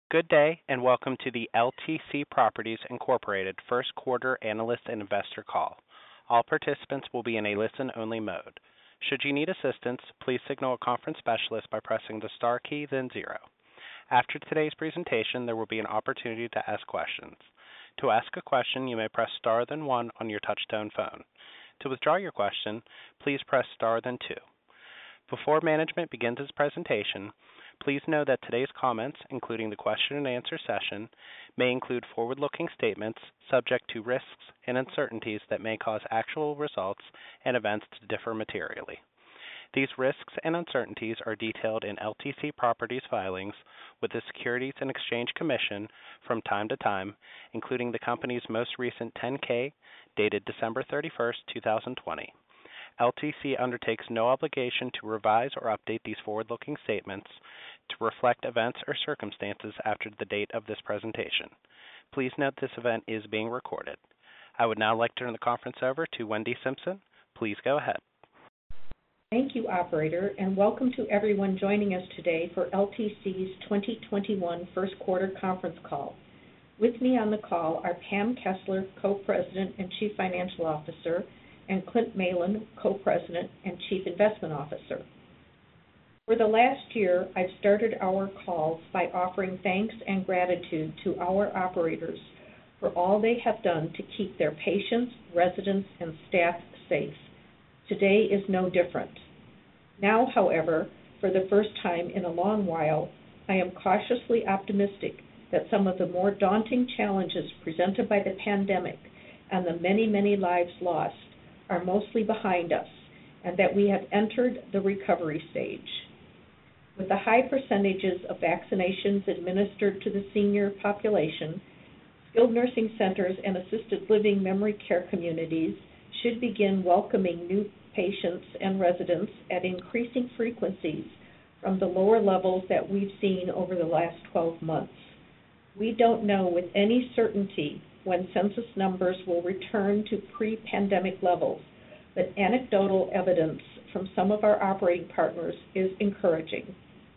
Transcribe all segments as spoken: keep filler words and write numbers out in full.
Good day, and welcome to the L T C Properties Incorporated First Quarter Analyst and Investor Call. All participants will be in a listen-only mode. Should you need assistance, please signal a conference specialist by pressing the star key, then zero. After today's presentation, there will be an opportunity to ask questions. To ask a question, you may press star then one on your touch-tone phone. To withdraw your question, please press star then two. Before management begins its presentation, please know that today's comments, including the question and answer session, may include forward-looking statements subject to risks and uncertainties that may cause actual results and events to differ materially. These risks and uncertainties are detailed in L T C Properties filings with the Securities and Exchange Commission from time to time, including the company's most recent ten K dated December thirty-first, two thousand twenty. L T C undertakes no obligation to revise or update these forward-looking statements to reflect events or circumstances after the date of this presentation. Please note this event is being recorded. I would now like to turn the conference over to Wendy Simpson. Please go ahead. Thank you, operator, and welcome to everyone joining us today for L T C's twenty twenty-one first quarter conference call. With me on the call are Pam Kessler, Co-President and Chief Financial Officer, and Clint Malin, Co-President and Chief Investment Officer. For the last year, I've started our calls by offering thanks and gratitude to our operators for all they have done to keep their patients, residents, and staff safe. Today is no different. Now, however, for the first time in a long while, I am cautiously optimistic that some of the more daunting challenges presented by the pandemic and the many, many lives lost are mostly behind us, and that we have entered the recovery stage. With the high percentages of vaccinations administered to the senior population, skilled nursing centers and assisted living memory care communities should begin welcoming new patients and residents at increasing frequencies from the lower levels that we've seen over the last twelve months. We don't know with any certainty when census numbers will return to pre-pandemic levels, but anecdotal evidence from some of our operating partners is encouraging.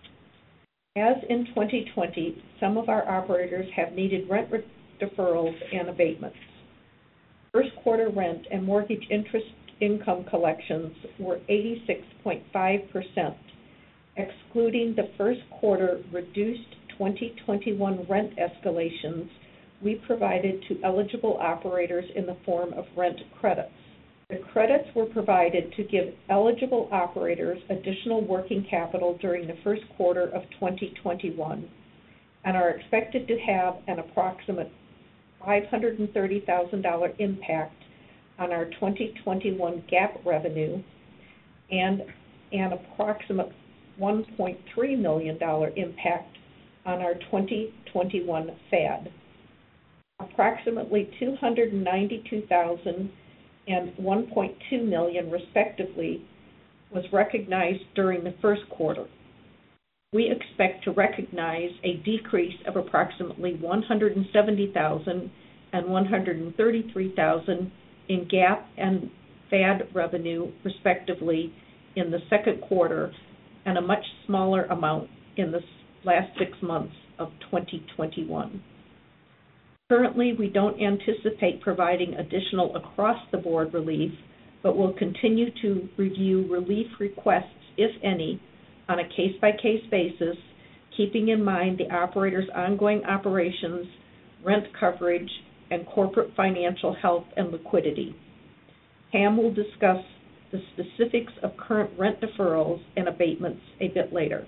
As in twenty twenty, some of our operators have needed rent deferrals and abatements. First quarter rent and mortgage interest income collections were eighty-six point five percent, excluding the first quarter reduced twenty twenty-one rent escalations we provided to eligible operators in the form of rent credits. The credits were provided to give eligible operators additional working capital during the first quarter of twenty twenty-one and are expected to have an approximate five hundred thirty thousand dollars impact on our twenty twenty-one GAAP revenue and an approximate one point three million dollars impact on our twenty twenty-one F A D. Approximately two hundred ninety-two thousand dollars and one point two million dollars respectively was recognized during the first quarter. We expect to recognize a decrease of approximately one hundred seventy thousand dollars and one hundred thirty-three thousand dollars in GAAP and F A D revenue respectively in the second quarter and a much smaller amount in the last six months of twenty twenty-one. Currently, we don't anticipate providing additional across-the-board relief, but will continue to review relief requests, if any, on a case-by-case basis, keeping in mind the operator's ongoing operations, rent coverage, and corporate financial health and liquidity. Pam will discuss the specifics of current rent deferrals and abatements a bit later.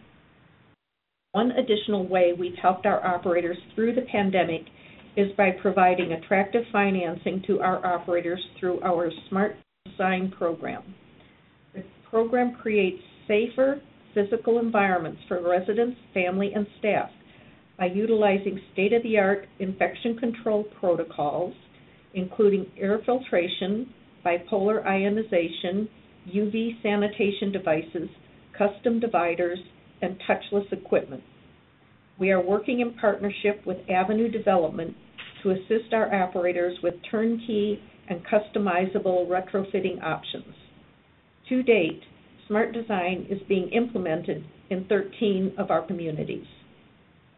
One additional way we've helped our operators through the pandemic is by providing attractive financing to our operators through our Smart Design program. The program creates safer physical environments for residents, family, and staff by utilizing state-of-the-art infection control protocols, including air filtration, bipolar ionization, U V sanitation devices, custom dividers, and touchless equipment. We are working in partnership with Avenue Development to assist our operators with turnkey and customizable retrofitting options. To date, Smart Design is being implemented in thirteen of our communities.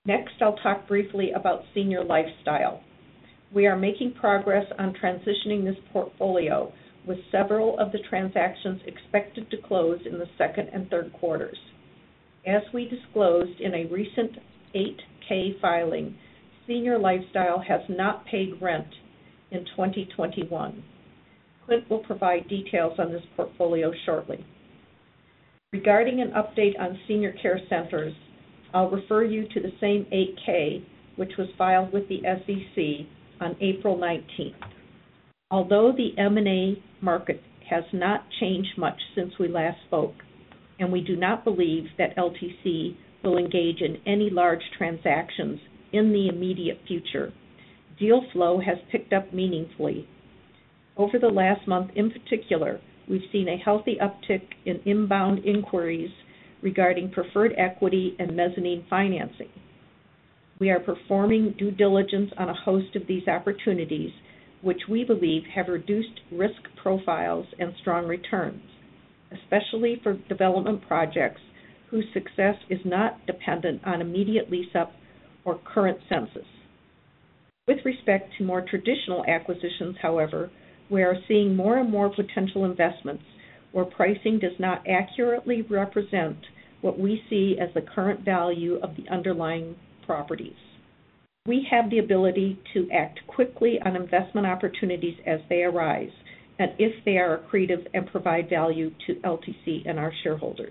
Next, I'll talk briefly about Senior Lifestyle. We are making progress on transitioning this portfolio, with several of the transactions expected to close in the second and third quarters. As we disclosed in a recent eight K filing, Senior Lifestyle has not paid rent in twenty twenty-one. Clint will provide details on this portfolio shortly. Regarding an update on Senior Care Centers, I'll refer you to the same eight K, which was filed with the S E C on April nineteenth. Although the M and A market has not changed much since we last spoke, and we do not believe that L T C will engage in any large transactions in the immediate future, deal flow has picked up meaningfully. Over the last month in particular, we've seen a healthy uptick in inbound inquiries regarding preferred equity and mezzanine financing. We are performing due diligence on a host of these opportunities, which we believe have reduced risk profiles and strong returns, especially for development projects whose success is not dependent on immediate lease-up or current census. With respect to more traditional acquisitions, however, we are seeing more and more potential investments where pricing does not accurately represent what we see as the current value of the underlying properties. We have the ability to act quickly on investment opportunities as they arise, and if they are accretive and provide value to L T C and our shareholders.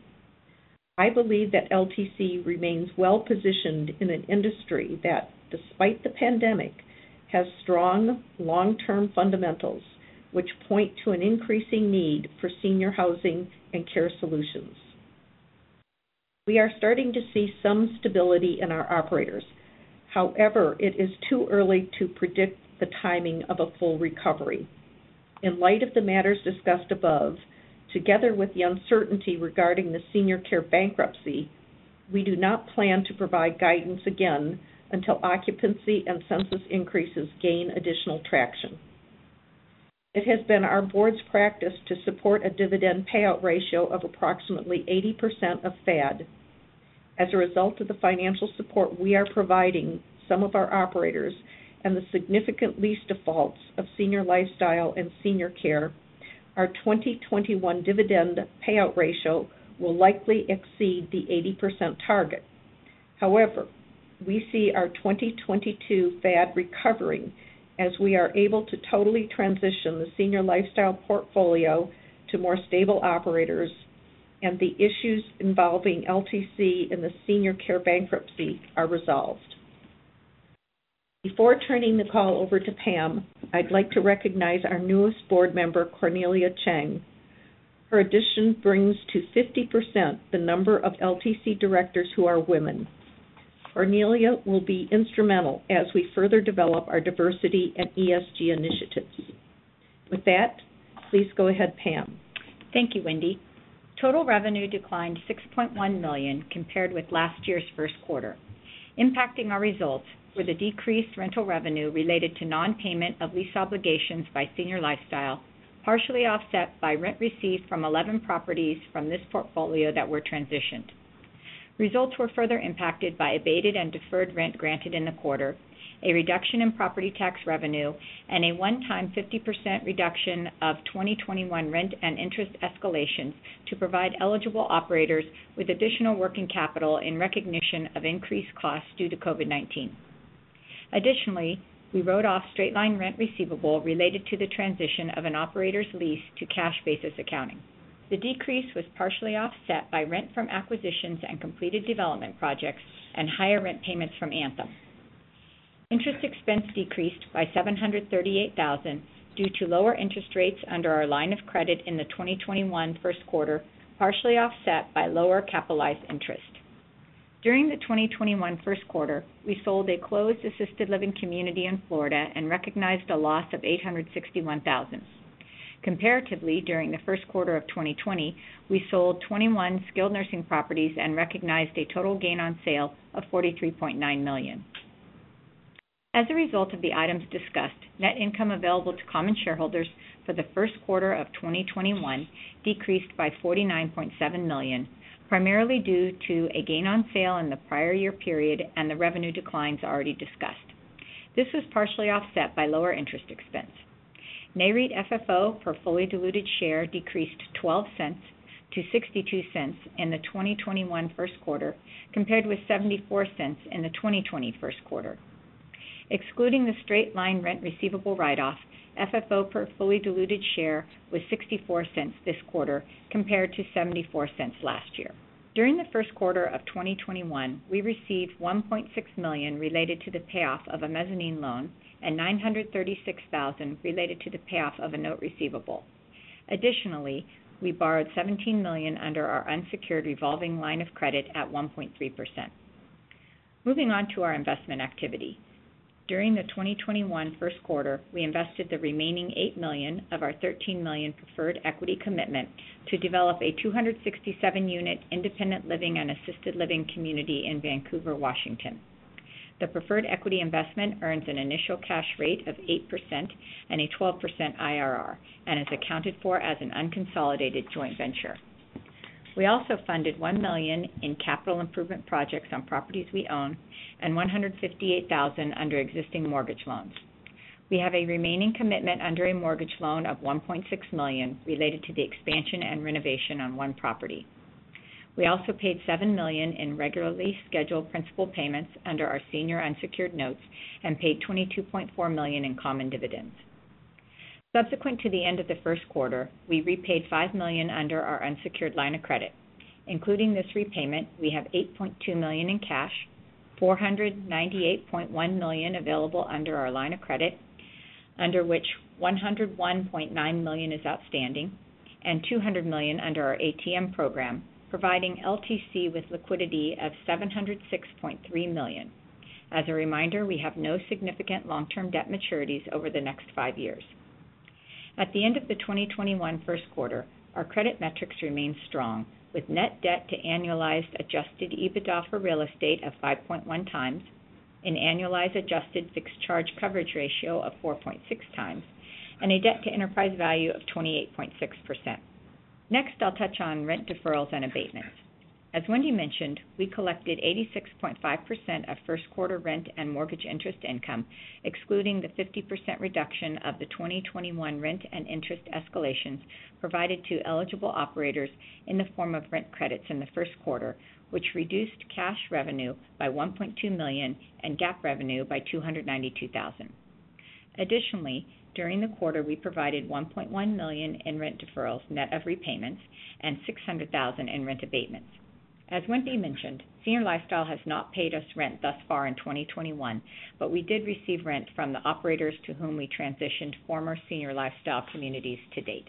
I believe that L T C remains well positioned in an industry that, despite the pandemic, has strong long-term fundamentals which point to an increasing need for senior housing and care solutions. We are starting to see some stability in our operators. However, it is too early to predict the timing of a full recovery. In light of the matters discussed above, together with the uncertainty regarding the senior care bankruptcy, we do not plan to provide guidance again until occupancy and census increases gain additional traction. It has been our board's practice to support a dividend payout ratio of approximately eighty percent of F A D. As a result of the financial support we are providing some of our operators and the significant lease defaults of Senior Lifestyle and Senior Care, our twenty twenty-one dividend payout ratio will likely exceed the eighty percent target. However, we see our twenty twenty-two F A D recovering as we are able to totally transition the Senior Lifestyle portfolio to more stable operators, and the issues involving L T C and the Senior Care bankruptcy are resolved. Before turning the call over to Pam, I'd like to recognize our newest board member, Cornelia Cheng. Her addition brings to fifty percent the number of L T C directors who are women. Cornelia will be instrumental as we further develop our diversity and E S G initiatives. With that, please go ahead, Pam. Thank you, Wendy. Total revenue declined six point one million dollars compared with last year's first quarter. Impacting our results were the decreased rental revenue related to non-payment of lease obligations by Senior Lifestyle, partially offset by rent received from eleven properties from this portfolio that were transitioned. Results were further impacted by abated and deferred rent granted in the quarter, a reduction in property tax revenue, and a one-time fifty percent reduction of twenty twenty-one rent and interest escalations to provide eligible operators with additional working capital in recognition of increased costs due to COVID nineteen. Additionally, we wrote off straight-line rent receivable related to the transition of an operator's lease to cash basis accounting. The decrease was partially offset by rent from acquisitions and completed development projects and higher rent payments from Anthem. Interest expense decreased by seven hundred thirty-eight thousand dollars due to lower interest rates under our line of credit in the twenty twenty-one first quarter, partially offset by lower capitalized interest. During the twenty twenty-one first quarter, we sold a closed assisted living community in Florida and recognized a loss of eight hundred sixty-one thousand dollars. Comparatively, during the first quarter of twenty twenty, we sold twenty-one skilled nursing properties and recognized a total gain on sale of forty-three point nine million dollars. As a result of the items discussed, net income available to common shareholders for the first quarter of twenty twenty-one decreased by forty-nine point seven million dollars, primarily due to a gain on sale in the prior year period and the revenue declines already discussed. This was partially offset by lower interest expense. NAREIT F F O per fully diluted share decreased twelve cents to sixty-two cents in the twenty twenty-one first quarter, compared with seventy-four cents in the twenty twenty first quarter. Excluding the straight-line rent receivable write-off, F F O per fully diluted share was sixty-four cents this quarter, compared to seventy-four cents last year. During the first quarter of twenty twenty-one, we received one point six million dollars related to the payoff of a mezzanine loan and nine hundred thirty-six thousand dollars related to the payoff of a note receivable. Additionally, we borrowed seventeen million dollars under our unsecured revolving line of credit at one point three percent. Moving on to our investment activity. During the twenty twenty-one first quarter, we invested the remaining eight million dollars of our thirteen million dollars preferred equity commitment to develop a two hundred sixty-seven unit independent living and assisted living community in Vancouver, Washington. The preferred equity investment earns an initial cash rate of eight percent and a twelve percent I R R and is accounted for as an unconsolidated joint venture. We also funded one million dollars in capital improvement projects on properties we own and one hundred fifty-eight thousand dollars under existing mortgage loans. We have a remaining commitment under a mortgage loan of one point six million dollars related to the expansion and renovation on one property. We also paid seven million dollars in regularly scheduled principal payments under our senior unsecured notes and paid twenty-two point four million dollars in common dividends. Subsequent to the end of the first quarter, we repaid five million dollars under our unsecured line of credit. Including this repayment, we have eight point two million dollars in cash, four hundred ninety-eight point one million dollars available under our line of credit, under which one hundred one point nine million dollars is outstanding, and two hundred million dollars under our A T M program, providing L T C with liquidity of seven hundred six point three million dollars. As a reminder, we have no significant long-term debt maturities over the next five years. At the end of the twenty twenty-one first quarter, our credit metrics remain strong, with net debt to annualized adjusted EBITDA for real estate of five point one times, an annualized adjusted fixed charge coverage ratio of four point six times, and a debt to enterprise value of twenty-eight point six percent. Next, I'll touch on rent deferrals and abatements. As Wendy mentioned, we collected eighty-six point five percent of first quarter rent and mortgage interest income, excluding the fifty percent reduction of the twenty twenty-one rent and interest escalations provided to eligible operators in the form of rent credits in the first quarter, which reduced cash revenue by one point two million dollars and GAAP revenue by two hundred ninety-two thousand dollars. Additionally, during the quarter, we provided one point one million dollars in rent deferrals net of repayments and six hundred thousand dollars in rent abatements. As Wendy mentioned, Senior Lifestyle has not paid us rent thus far in twenty twenty-one, but we did receive rent from the operators to whom we transitioned former Senior Lifestyle communities to date.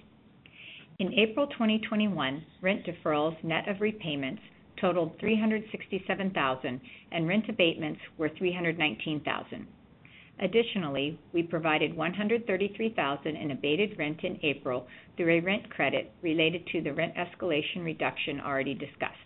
In April twenty twenty-one, rent deferrals net of repayments totaled three hundred sixty-seven thousand dollars and rent abatements were three hundred nineteen thousand dollars. Additionally, we provided one hundred thirty-three thousand dollars in abated rent in April through a rent credit related to the rent escalation reduction already discussed.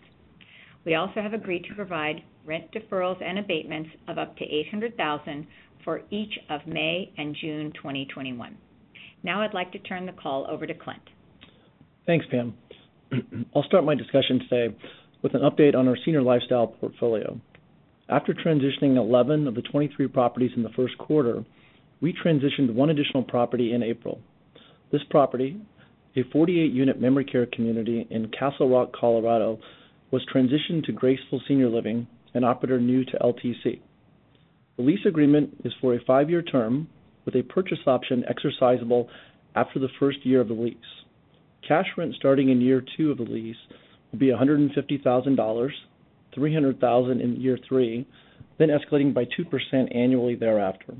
We also have agreed to provide rent deferrals and abatements of up to eight hundred thousand dollars for each of May and June twenty twenty-one. Now I'd like to turn the call over to Clint. Thanks, Pam. I'll start my discussion today with an update on our Senior Lifestyle portfolio. After transitioning eleven of the twenty-three properties in the first quarter, we transitioned one additional property in April. This property, a forty-eight unit memory care community in Castle Rock, Colorado, was transitioned to Graceful Senior Living, an operator new to L T C. The lease agreement is for a five-year term with a purchase option exercisable after the first year of the lease. Cash rent starting in year two of the lease will be one hundred fifty thousand dollars, three hundred thousand dollars in year three, then escalating by two percent annually thereafter.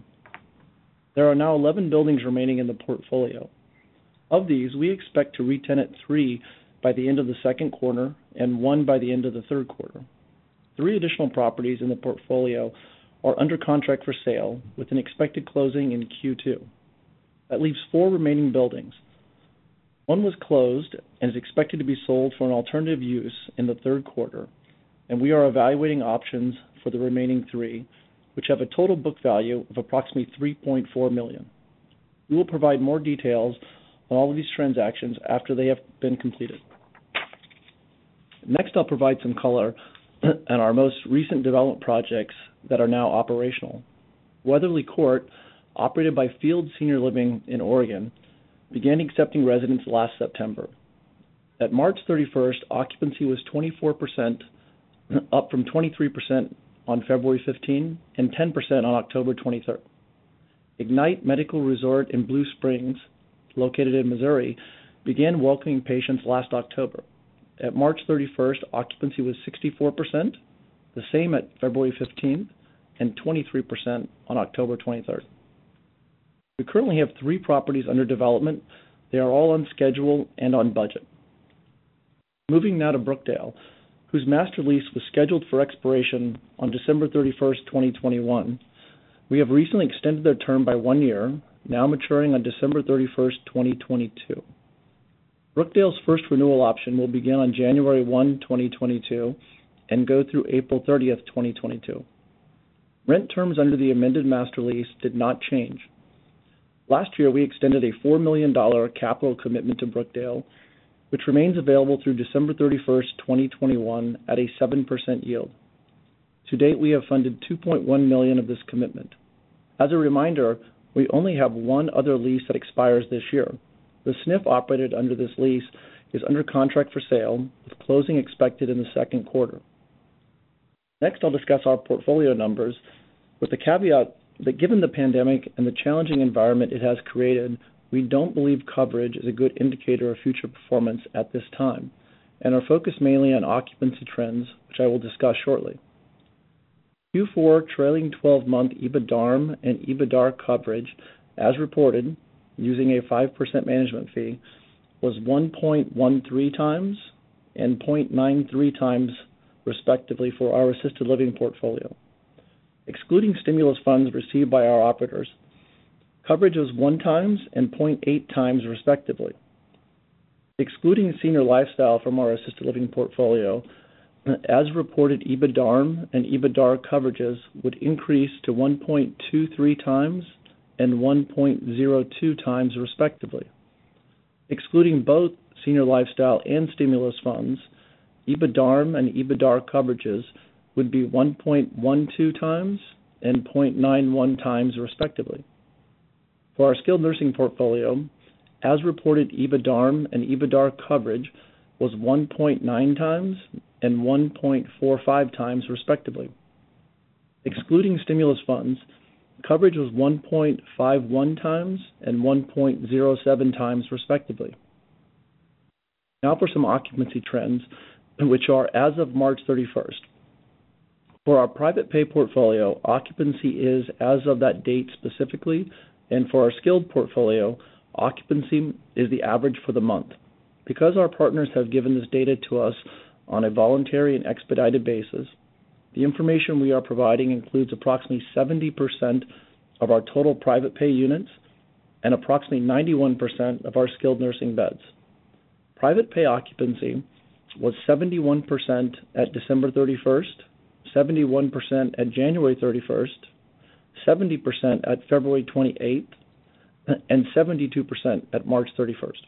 There are now eleven buildings remaining in the portfolio. Of these, we expect to re-tenant three by the end of the second quarter and one by the end of the third quarter. Three additional properties in the portfolio are under contract for sale with an expected closing in Q two. That leaves four remaining buildings. One was closed and is expected to be sold for an alternative use in the third quarter, and we are evaluating options for the remaining three, which have a total book value of approximately three point four million dollars. We will provide more details on all of these transactions after they have been completed. Next, I'll provide some color on our most recent development projects that are now operational. Weatherly Court, operated by Field Senior Living in Oregon, began accepting residents last September. At March thirty-first, occupancy was twenty-four percent, up from twenty-three percent on February fifteenth and ten percent on October twenty-third. Ignite Medical Resort in Blue Springs, located in Missouri, began welcoming patients last October. At March thirty-first, occupancy was sixty-four percent, the same at February fifteenth, and twenty-three percent on October twenty-third. We currently have three properties under development. They are all on schedule and on budget. Moving now to Brookdale, whose master lease was scheduled for expiration on December thirty-first, twenty twenty-one. We have recently extended their term by one year, now maturing on December thirty-first, twenty twenty-two. Brookdale's first renewal option will begin on January first, twenty twenty-two, and go through April thirtieth, twenty twenty-two. Rent terms under the amended master lease did not change. Last year, we extended a four million dollars capital commitment to Brookdale, which remains available through December thirty-first, twenty twenty-one at a seven percent yield. To date, we have funded two point one million dollars of this commitment. As a reminder, we only have one other lease that expires this year. The S N F operated under this lease is under contract for sale, with closing expected in the second quarter. Next, I'll discuss our portfolio numbers, with the caveat that given the pandemic and the challenging environment it has created, we don't believe coverage is a good indicator of future performance at this time, and are focused mainly on occupancy trends, which I will discuss shortly. Q four trailing twelve-month EBITDARM and EBITDAR coverage, as reported, using a five percent management fee, was one point one three times and zero point nine three times, respectively, for our assisted living portfolio. Excluding stimulus funds received by our operators, coverage was one times and zero point eight times, respectively. Excluding senior lifestyle from our assisted living portfolio, as reported, EBITDARM and EBITDAR coverages would increase to one point two three times and one point zero two times, respectively. Excluding both senior lifestyle and stimulus funds, EBITDARM and EBITDAR coverages would be one point one two times and zero point nine one times, respectively. For our skilled nursing portfolio, as reported, EBITDARM and EBITDAR coverage was one point nine times and one point four five times, respectively. Excluding stimulus funds, coverage was one point five one times and one point zero seven times, respectively. Now for some occupancy trends, which are as of March thirty-first. For our private pay portfolio, occupancy is as of that date specifically, and for our skilled portfolio, occupancy is the average for the month. Because our partners have given this data to us on a voluntary and expedited basis, the information we are providing includes approximately seventy percent of our total private pay units and approximately ninety-one percent of our skilled nursing beds. Private pay occupancy was seventy-one percent at December thirty-first, seventy-one percent at January thirty-first, seventy percent at February twenty-eighth, and seventy-two percent at March thirty-first.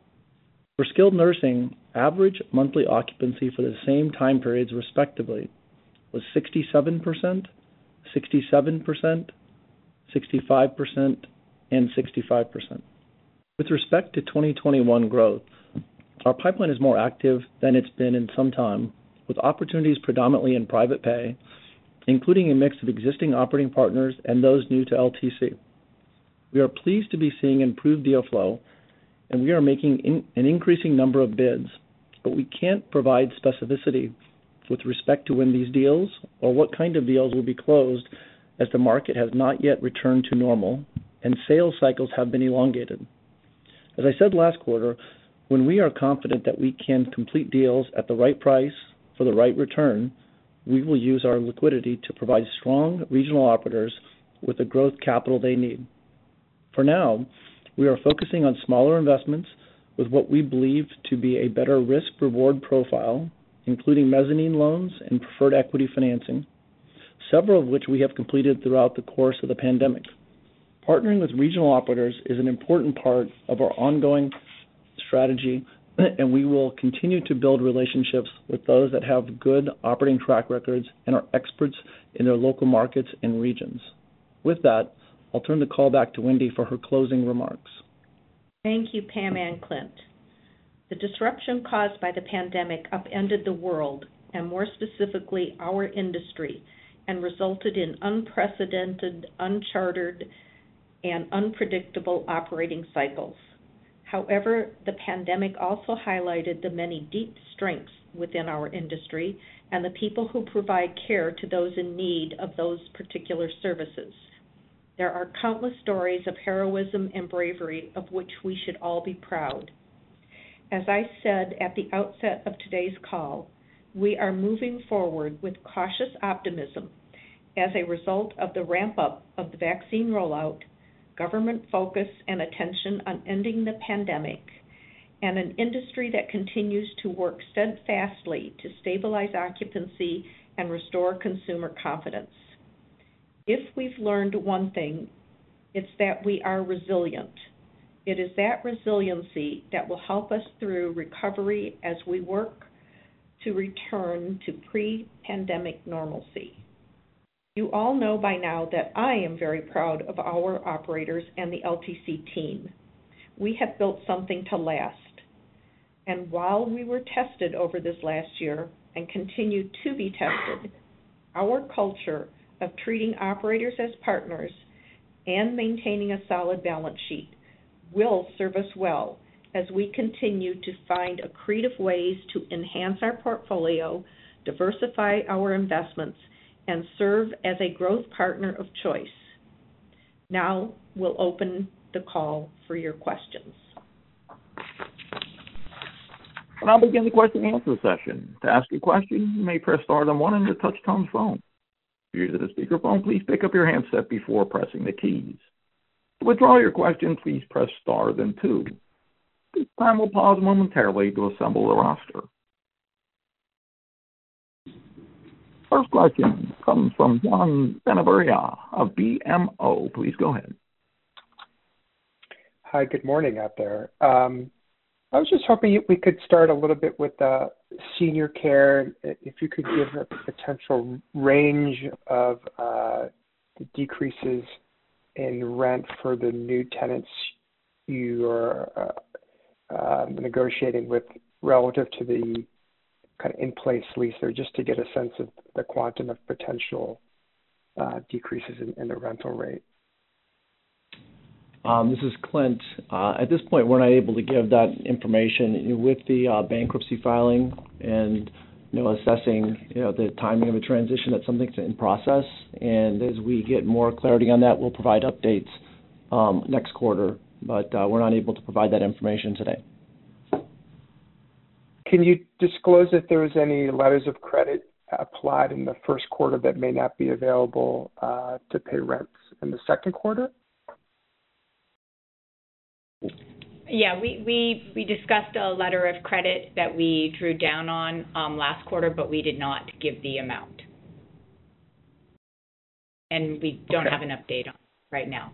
For skilled nursing, average monthly occupancy for the same time periods, respectively, was sixty-seven percent, sixty-seven percent, sixty-five percent, and sixty-five percent. With respect to twenty twenty-one growth, our pipeline is more active than it's been in some time, with opportunities predominantly in private pay, including a mix of existing operating partners and those new to L T C. We are pleased to be seeing improved deal flow, and we are making in, an increasing number of bids, but we can't provide specificity with respect to when these deals or what kind of deals will be closed, as the market has not yet returned to normal and sales cycles have been elongated. As I said last quarter, when we are confident that we can complete deals at the right price for the right return, we will use our liquidity to provide strong regional operators with the growth capital they need. For now, we are focusing on smaller investments with what we believe to be a better risk-reward profile, including mezzanine loans and preferred equity financing, several of which we have completed throughout the course of the pandemic. Partnering with regional operators is an important part of our ongoing strategy and we will continue to build relationships with those that have good operating track records and are experts in their local markets and regions. With that, I'll turn the call back to Wendy for her closing remarks. Thank you, Pam and Clint. The disruption caused by the pandemic upended the world, and more specifically our industry, and resulted in unprecedented, uncharted, and unpredictable operating cycles. However, the pandemic also highlighted the many deep strengths within our industry and the people who provide care to those in need of those particular services. There are countless stories of heroism and bravery of which we should all be proud. As I said at the outset of today's call, we are moving forward with cautious optimism as a result of the ramp-up of the vaccine rollout, government focus and attention on ending the pandemic, and an industry that continues to work steadfastly to stabilize occupancy and restore consumer confidence. If we've learned one thing, it's that we are resilient. It is that resiliency that will help us through recovery as we work to return to pre-pandemic normalcy. You all know by now that I am very proud of our operators and the L T C team. We have built something to last. And while we were tested over this last year and continue to be tested, our culture of treating operators as partners and maintaining a solid balance sheet will serve us well as we continue to find creative ways to enhance our portfolio, diversify our investments, and serve as a growth partner of choice. Now we'll open the call for your questions. And I'll begin the question and answer session. To ask a question, you may press star then one on your touch-tone phone. If you're using a speakerphone, please pick up your handset before pressing the keys. To withdraw your question, please press star then two. This time we'll pause momentarily to assemble the roster. First question comes from John Benaviria of B M O. Please go ahead. Hi, good morning out there. Um, I was just hoping we could start a little bit with uh, senior care. If you could give a potential range of uh, the decreases in rent for the new tenants you are uh, uh, negotiating with relative to the kind of in-place lease there, just to get a sense of the quantum of potential uh, decreases in, in the rental rate. Um, this is Clint. Uh, at this point, we're not able to give that information with the uh, bankruptcy filing and, you know, assessing, you know, the timing of a transition. That's something that's in process. And as we get more clarity on that, we'll provide updates um, next quarter. But uh, we're not able to provide that information today. Can you disclose if there was any letters of credit applied in the first quarter that may not be available uh, to pay rents in the second quarter? Yeah, we, we, we discussed a letter of credit that we drew down on um, last quarter, but we did not give the amount. And we don't okay. have an update on it right now.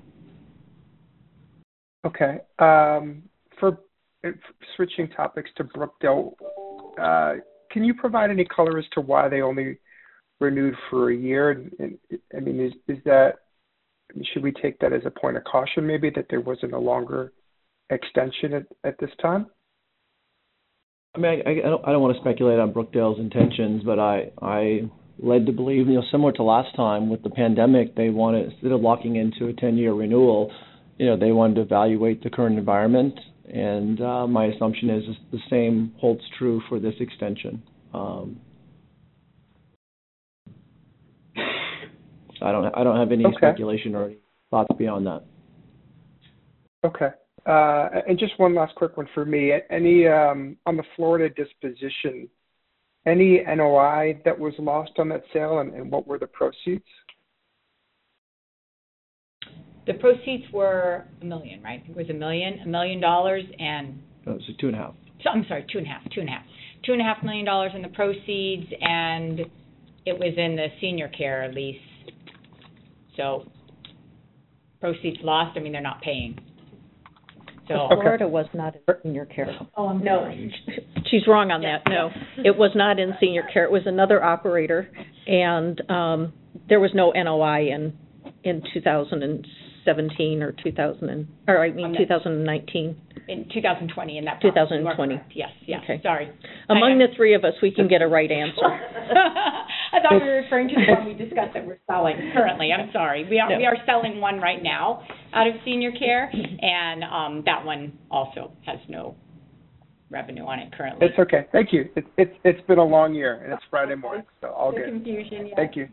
Okay. Um, for switching topics to Brookdale, uh, can you provide any color as to why they only renewed for a year? And, and, I mean, is, is that, should we take that as a point of caution maybe that there wasn't a longer extension at, at this time? I mean, I, I, don't, I don't want to speculate on Brookdale's intentions, but I, I led to believe, you know, similar to last time with the pandemic, they wanted, instead of locking into a ten-year renewal, you know, they wanted to evaluate the current environment. And uh, my assumption is the same holds true for this extension. Um, I don't, I don't have any okay. speculation or any thoughts beyond that. Okay. Uh, and just one last quick one for me. Any um, on the Florida disposition, any N O I that was lost on that sale, and, and what were the proceeds? The proceeds were a million, right? I think it was a million, a million dollars, and no, it was two and a half. So I'm sorry, two and a half, two and a half, two and a half million dollars in the proceeds, and it was in the senior care lease. So proceeds lost. I mean, they're not paying. So Okay. Florida was not in senior care. Oh, I'm No, sorry. she's wrong on that, no. It was not in senior care, it was another operator, and um, there was no N O I in, in two thousand seventeen or two thousand, and, or I mean Okay. two thousand nineteen. In two thousand twenty, in that two process. thousand twenty. You are correct. Yes, yes, Okay. sorry. Among I- the three of us, we can get a right answer. I thought we were referring to the one we discussed that we're selling currently. I'm sorry. We are, No. we are selling one right now out of senior care, and um, that one also has no revenue on it currently. It's okay. Thank you. It's it's it's been a long year, and it's Friday morning, so all The good. confusion, yeah. Thank you.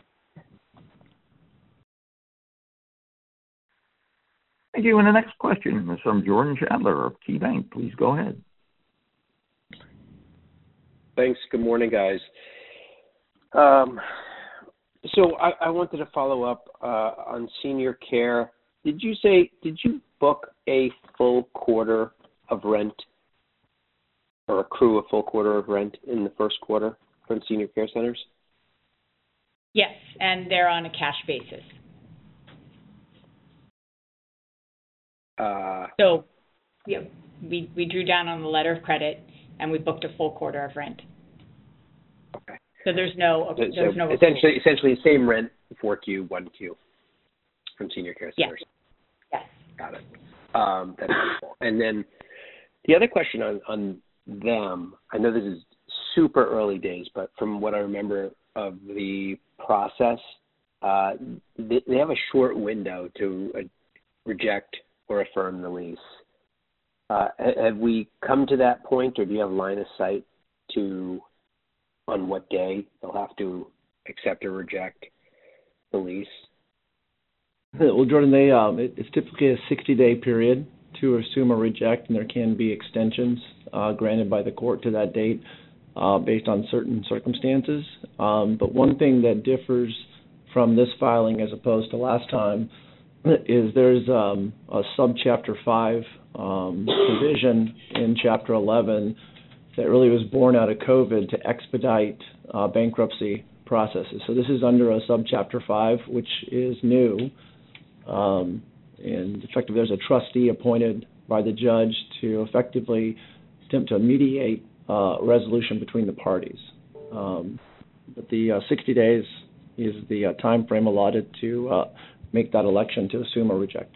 Thank you. And the next question is from Jordan Shadler of KeyBank. Please go ahead. Thanks. Good morning, guys. Um, so I, I wanted to follow up uh, on senior care. Did you say, did you book a full quarter of rent or accrue a full quarter of rent in the first quarter from senior care centers? Yes, and they're on a cash basis. Uh, So, yeah, we, we drew down on the letter of credit, and we booked a full quarter of rent. okay. So there's no, So, there's so no. essentially, essentially the same rent, four Q, one Q from senior care Yes. centers. Yes. Got it. Um, that's helpful. And then the other question on, on them, I know this is super early days, but from what I remember of the process, uh, they, they have a short window to uh, reject or affirm the lease. Uh, ha- have we come to that point, or do you have line of sight to on what day they'll have to accept or reject the lease? Well, Jordan, they um, it, it's typically a sixty-day period to assume or reject, and there can be extensions uh, granted by the court to that date uh, based on certain circumstances. Um, but one thing that differs from this filing as opposed to last time is there's um, a subchapter five um, provision in Chapter eleven that really was born out of COVID to expedite uh, bankruptcy processes. So this is under a subchapter five, which is new. Um, and effectively, there's a trustee appointed by the judge to effectively attempt to mediate uh, resolution between the parties. Um, but the uh, sixty days is the uh, time frame allotted to uh, make that election to assume or reject.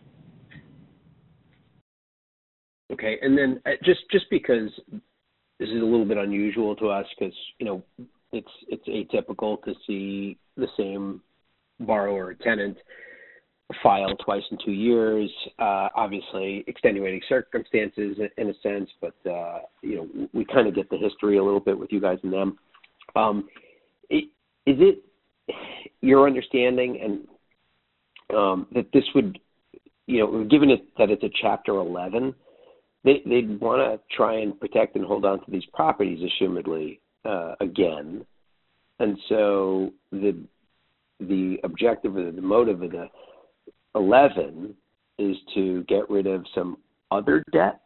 Okay, and then uh, just just because this is a little bit unusual to us, because you know it's it's atypical to see the same borrower or tenant file twice in two years. Uh, obviously, extenuating circumstances in a sense, but uh, you know we kind of get the history a little bit with you guys and them. Um, it, is it your understanding and um, that this would, you know, given it that it's a Chapter eleven, they, they'd want to try and protect and hold on to these properties, assumedly, uh, again. And so the the objective or the motive of the eleven is to get rid of some other debt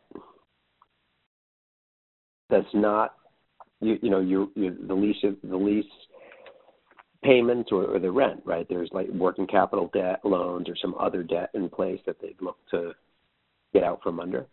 that's not, you, you know, your, your the lease of the lease payments or, or the rent, right? There's like working capital debt, loans, or some other debt in place that they'd look to get out from under.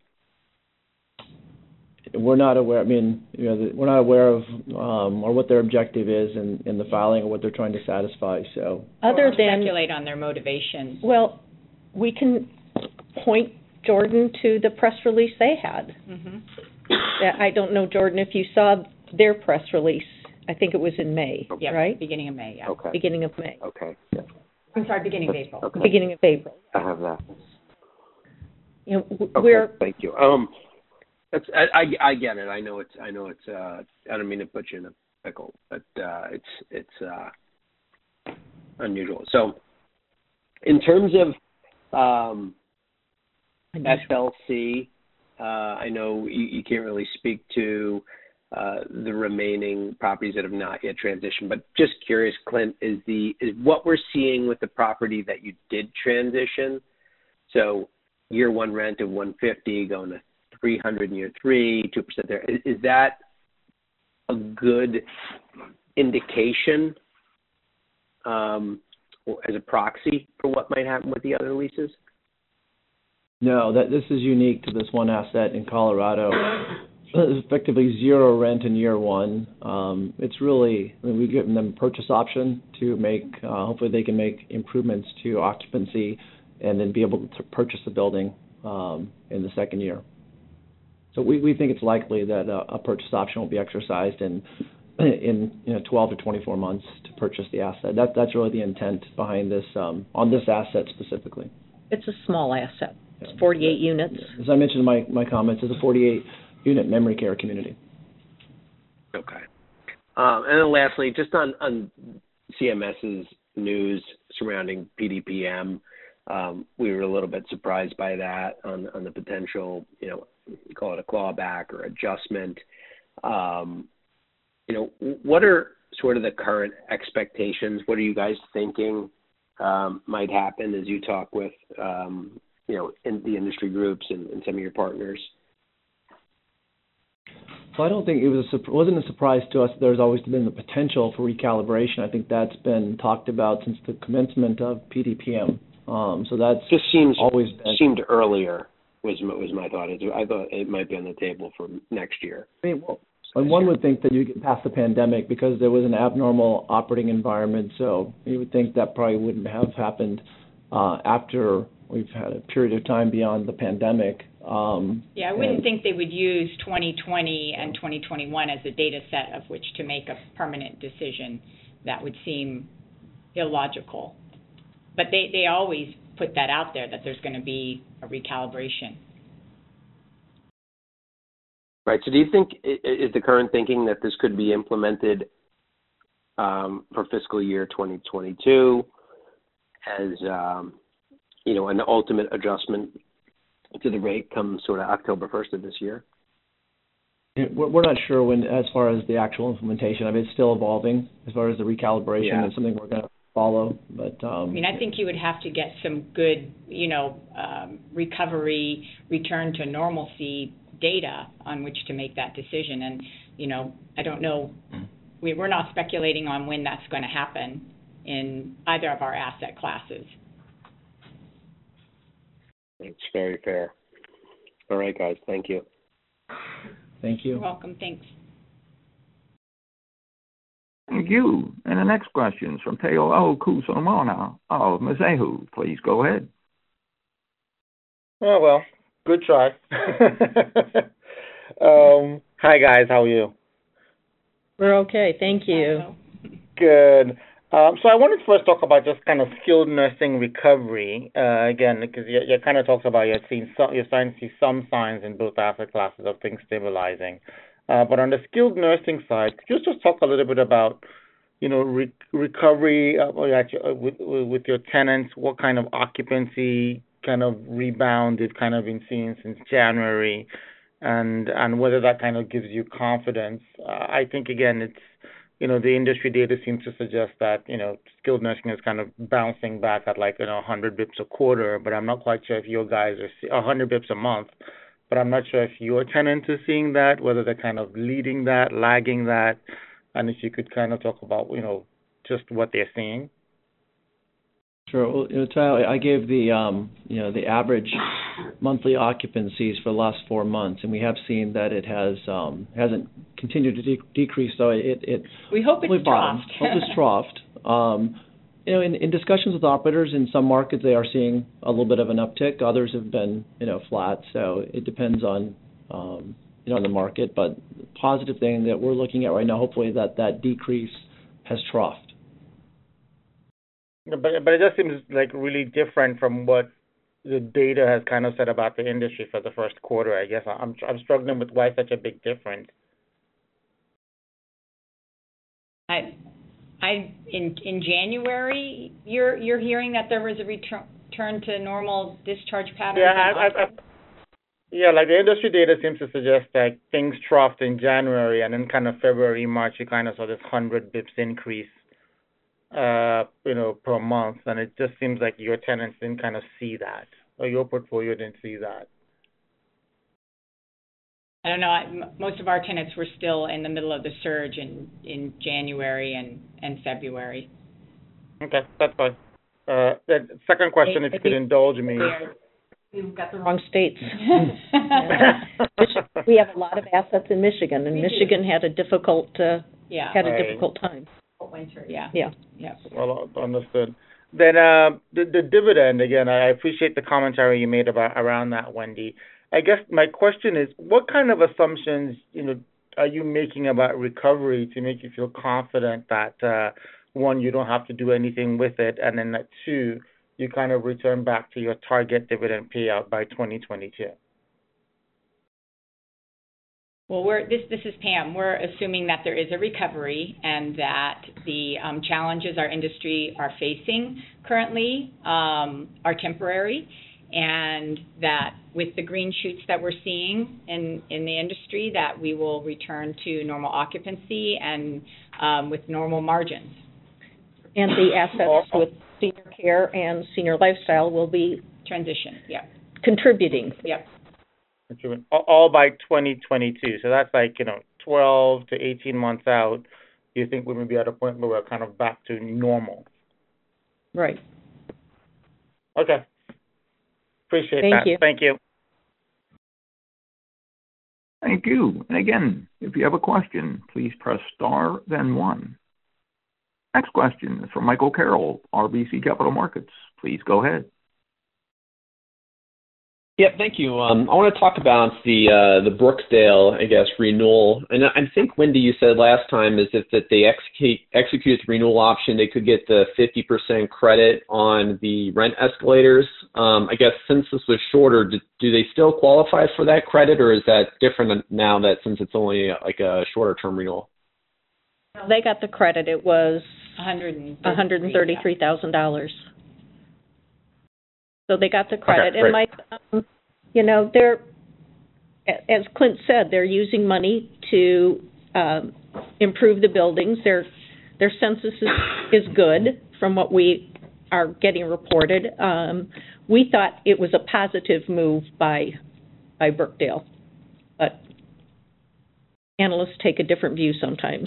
We're not aware. I mean, you know, we're not aware of um, or what their objective is in, in the filing or what they're trying to satisfy. So, Other Or than, speculate on their motivation. well, we can point Jordan to the press release they had. Mm-hmm. I don't know, Jordan, if you saw their press release. I think it was in May, Yeah, right? beginning of May, yeah. Okay. Beginning of May. Okay. I'm sorry, beginning of April. Okay. Beginning of April. I have that. You know, w- Okay. we're Thank you. Um, that's I, I I get it. I know it's I know it's uh I don't mean to put you in a pickle, but uh, it's it's uh unusual. So, in terms of um, S L C, uh, I know you, you can't really speak to uh, the remaining properties that have not yet transitioned, but just curious, Clint, is the is what we're seeing with the property that you did transition? So year one rent of one fifty going to three hundred in year three, two percent there. Is, is that a good indication um, or as a proxy for what might happen with the other leases? No, that this is unique to this one asset in Colorado. It's effectively zero rent in year one. Um, it's really, I mean, we've given them a purchase option to make, uh, hopefully they can make improvements to occupancy and then be able to purchase the building um, in the second year. So we, we think it's likely that a, a purchase option will be exercised in, in you know, twelve to twenty-four months to purchase the asset. That, that's really the intent behind this, um, on this asset specifically. It's a small asset. It's forty-eight units. As I mentioned in my, my comments, it's a forty-eight unit memory care community. Okay. Um, and then lastly, just on, on CMS's news surrounding P D P M, um, we were a little bit surprised by that on, on the potential, you know, you call it a clawback or adjustment. Um, you know, what are sort of the current expectations? What are you guys thinking um, might happen as you talk with, um, you know, in the industry groups and, and some of your partners? So I don't think it was a, wasn't a surprise to us that there's always been the potential for recalibration. I think that's been talked about since the commencement of P D P M. Um, so that's just seems always been, seemed earlier was was my thought. I thought it might be on the table for next year. I mean, well, and one would think that you get past the pandemic because there was an abnormal operating environment. So you would think that probably wouldn't have happened uh, after we've had a period of time beyond the pandemic. Um, yeah, I wouldn't think they would use twenty twenty and twenty twenty-one as a data set of which to make a permanent decision. That would seem illogical. But they, they always put that out there, that there's going to be a recalibration. Right. So do you think, is the current thinking that this could be implemented um, for fiscal year twenty twenty-two as, um, you know, an ultimate adjustment to the rate come sort of October first of this year? We're not sure when, as far as the actual implementation. I mean, it's still evolving as far as the recalibration. Yeah. It's something we're going to follow. But um, I mean, I think you would have to get some good, you know, um, recovery, return to normalcy data on which to make that decision. And, you know, I don't know, we, we're not speculating on when that's going to happen in either of our asset classes. It's very fair. All right, guys. Thank you. Thank you. You're welcome. Thanks. Thank you. And the next question is from Te'o Kusumana of Mizuho. Please go ahead. Oh, well, good try. um, hi, guys. How are you? We're okay. Thank you. Good. Um, so I wanted to first talk about just kind of skilled nursing recovery, uh, again, because you, you kind of talked about you're seeing some, you're starting to see some signs in both asset classes of things stabilizing. Uh, but on the skilled nursing side, could you just talk a little bit about, you know, re- recovery uh, with, with your tenants, what kind of occupancy kind of rebound they've kind of been seeing since January, and and whether that kind of gives you confidence. Uh, I think, again, it's, you know, the industry data seems to suggest that, you know, skilled nursing is kind of bouncing back at like, you know, one hundred bips a quarter, but I'm not quite sure if your guys are see- one hundred bips a month, but I'm not sure if your tenants are seeing that, whether they're kind of leading that, lagging that, and if you could kind of talk about, you know, just what they're seeing. Sure. Well, you know, Tyler, I gave the um, you know the average monthly occupancies for the last four months, and we have seen that it has um, hasn't continued to de- decrease. So it it we hope it's troughed. troughed. Hope it's troughed. Um, you know, in, in discussions with operators in some markets, they are seeing a little bit of an uptick. Others have been you know flat. So it depends on um, you know on the market. But the positive thing that we're looking at right now, hopefully that that decrease has troughed. But but it just seems like really different from what the data has kind of said about the industry for the first quarter. I guess I'm I'm struggling with why such a big difference. I, I in in January, you're you're hearing that there was a return return to normal discharge patterns. Yeah, I, I, I, yeah, like the industry data seems to suggest that things troughed in January, and then kind of February, March, you kind of saw this hundred bips increase. Uh, you know, per month, and it just seems like your tenants didn't kind of see that, or your portfolio didn't see that. I don't know. I, m- most of our tenants were still in the middle of the surge in, in January and, and February. Okay, that's fine. Uh, the second question, if you could indulge me. We've got the wrong states. Yeah. Michi- we have a lot of assets in Michigan, and We Michigan had a difficult uh, Yeah. had a Right. difficult time. Winter. Yeah. Yeah. Yeah. Well, understood. Then uh, the the dividend again. I appreciate the commentary you made about around that, Wendy. I guess my question is, what kind of assumptions you know are you making about recovery to make you feel confident that uh, one, you don't have to do anything with it, and then that two, you kind of return back to your target dividend payout by twenty twenty-two? Well, we're this this is Pam. We're assuming that there is a recovery and that the um, challenges our industry are facing currently um, are temporary, and that with the green shoots that we're seeing in, in the industry, that we will return to normal occupancy and um, with normal margins. And the assets with senior care and senior lifestyle will be Transition, yeah. contributing. Yep. All all by twenty twenty-two. So that's like, you know, twelve to eighteen months out. You think we may be at a point where we're kind of back to normal? Right. Okay. Appreciate Thank that. you. Thank you. Thank you. And again, if you have a question, please press star, then one. Next question is from Michael Carroll, R B C Capital Markets. Please go ahead. Yeah, thank you. Um, I want to talk about the uh, the Brookdale, I guess, renewal. And I think, Wendy, you said last time is if that they execute execute the renewal option, they could get the fifty percent credit on the rent escalators. Um, I guess since this was shorter, do, do they still qualify for that credit, or is that different now that since it's only like a shorter term renewal? They got the credit. It was one hundred one hundred thirty-three thousand dollars. So they got the credit. Okay, and Mike, um, you know, they're, as Clint said, they're using money to um, improve the buildings. Their their census is, is good from what we are getting reported. Um, we thought it was a positive move by by Brookdale, but analysts take a different view sometimes.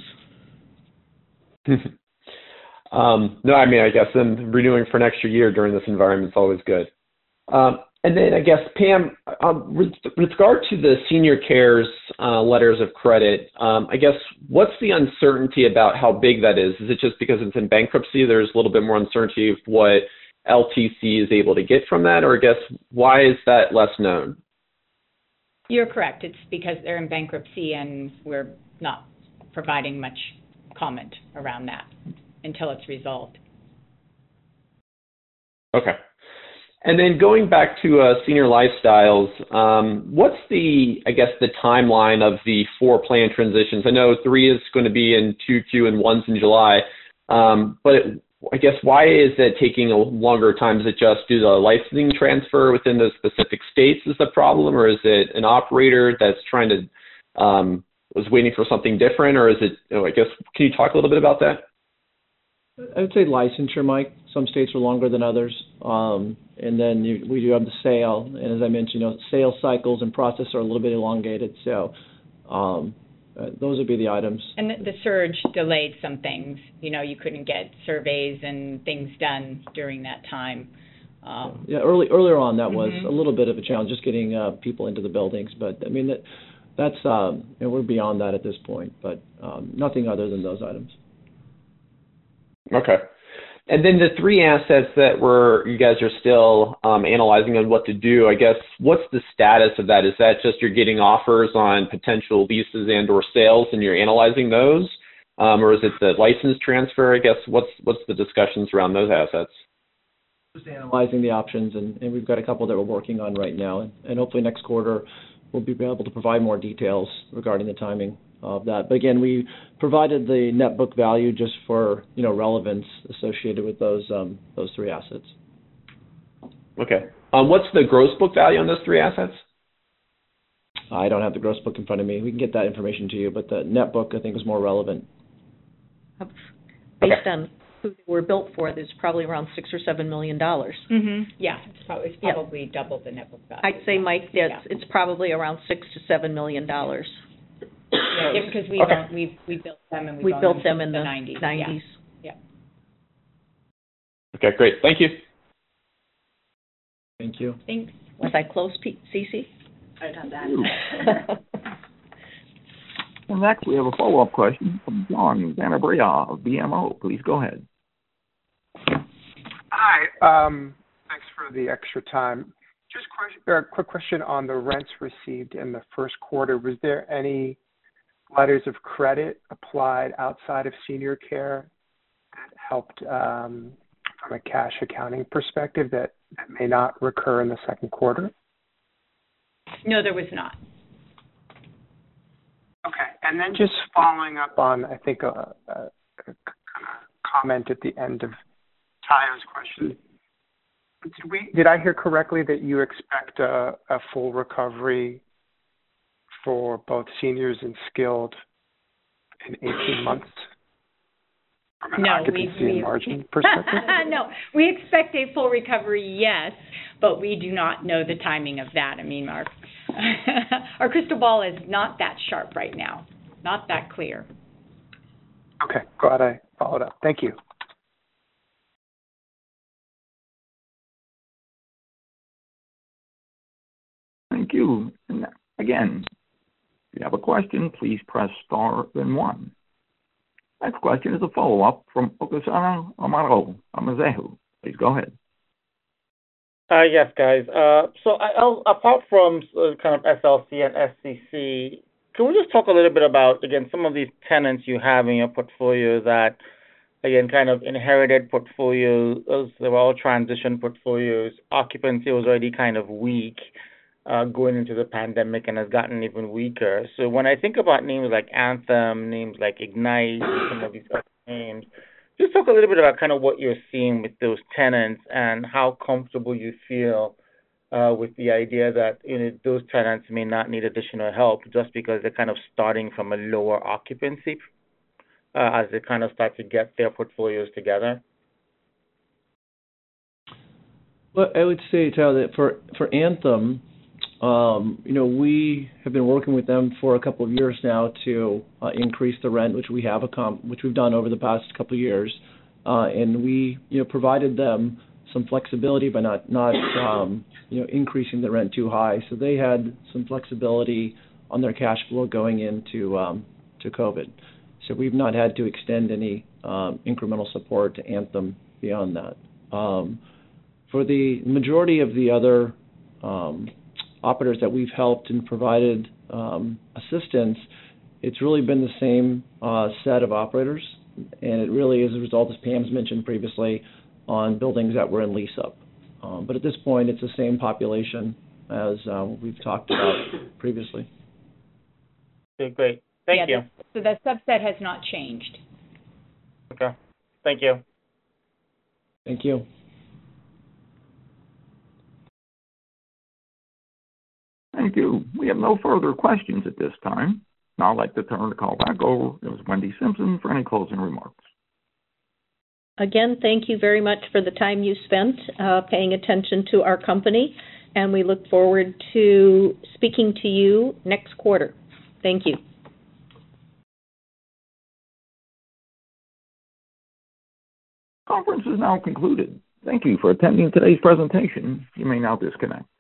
um, no, I mean, I guess then renewing for an extra year during this environment is always good. Um, and then I guess, Pam, um, with, with regard to the senior cares uh, letters of credit, um, I guess what's the uncertainty about how big that is? Is it just because it's in bankruptcy, there's a little bit more uncertainty of what L T C is able to get from that, or I guess why is that less known? You're correct. It's because they're in bankruptcy and we're not providing much comment around that until it's resolved. Okay. And then going back to uh, senior lifestyles, um, what's the, I guess, the timeline of the four plan transitions? I know three is going to be in two Q and one's in July, um, but it, I guess why is it taking a longer time? Is it just due to the licensing transfer within those specific states is the problem, or is it an operator that's trying to, um, was waiting for something different, or is it, you know, I guess, can you talk a little bit about that? I would say licensure, Mike. Some states are longer than others. Um, and then you, we do have the sale. And as I mentioned, you know, sales cycles and process are a little bit elongated. So um, uh, those would be the items. And the, the surge delayed some things. You know, you couldn't get surveys and things done during that time. Um, yeah, early earlier on that was mm-hmm. a little bit of a challenge, just getting uh, people into the buildings. But, I mean, that, that's, um, you know, we're beyond that at this point. But um, nothing other than those items. Okay. And then the three assets that were you guys are still um, analyzing on what to do, I guess, what's the status of that? Is that just you're getting offers on potential leases and or sales and you're analyzing those? Um, or is it the license transfer? I guess, what's what's the discussions around those assets? Just analyzing the options, and, and we've got a couple that we're working on right now. And, and hopefully next quarter we'll be able to provide more details regarding the timing of that. But again, we provided the net book value just for, you know, relevance associated with those um, those three assets. Okay. Um, what's the gross book value on those three assets? I don't have the gross book in front of me. We can get that information to you, but the net book I think is more relevant. Based okay. on who they were built for, there's probably around six or seven million dollars. Mm-hmm. Yeah, it's probably, it's probably yep. double the net book value. I'd say, Mike, that yeah. it's probably around six to seven million dollars. Yeah, because we okay. we we built them and we, we built them, them in the the nineties. nineties. Yeah. yeah. Okay, great. Thank you. Thank you. Thanks. Was I close, P- Cece? I done that. And next, we have a follow-up question from John Zanabria of B M O. Please go ahead. Hi. Um, thanks for the extra time. Just a uh, quick question on the rents received in the first quarter. Was there any letters of credit applied outside of senior care that helped um, from a cash accounting perspective that, that may not recur in the second quarter? No, there was not. Okay, and then just following up on, I think, a, a, a comment at the end of Tayo's question. Did, we, did I hear correctly that you expect a, a full recovery for both seniors and skilled in eighteen months? From an no, occupancy we, we, and margin perspective? No, we expect a full recovery, yes, but we do not know the timing of that. I mean, our our crystal ball is not that sharp right now, not that clear. Okay, glad I followed up. Thank you. Thank you. And again, if you have a question, please press star then one. Next question is a follow-up from Okasana Amaro Amazehu. Please go ahead. Uh, yes, guys. Uh, so I, I'll, apart from uh, kind of S L C and S C C, can we just talk a little bit about, again, some of these tenants you have in your portfolio that, again, kind of inherited portfolios, they were all transition portfolios, occupancy was already kind of weak uh, going into the pandemic and has gotten even weaker. So when I think about names like Anthem, names like Ignite, some of these other names, just talk a little bit about kind of what you're seeing with those tenants and how comfortable you feel uh, with the idea that, you know, those tenants may not need additional help just because they're kind of starting from a lower occupancy uh, as they kind of start to get their portfolios together. Well, I would say, Tyler, that for, for Anthem, um, you know, we have been working with them for a couple of years now to uh, increase the rent, which we have accom- which we've done over the past couple of years, uh, and we, you know, provided them some flexibility by not not um, you know increasing the rent too high. So they had some flexibility on their cash flow going into um, to COVID. So we've not had to extend any um, incremental support to Anthem beyond that. Um, for the majority of the other um, operators that we've helped and provided um, assistance, it's really been the same uh, set of operators, and it really is a result, as Pam's mentioned previously, on buildings that were in lease-up. Um, but at this point, it's the same population as uh, we've talked about previously. Okay, great. Thank yeah, you. The, so the subset has not changed. Okay. Thank you. Thank you. Thank you. We have no further questions at this time. Now I'd like to turn the call back over to Wendy Simpson for any closing remarks. Again, thank you very much for the time you spent uh, paying attention to our company, and we look forward to speaking to you next quarter. Thank you. Conference is now concluded. Thank you for attending today's presentation. You may now disconnect.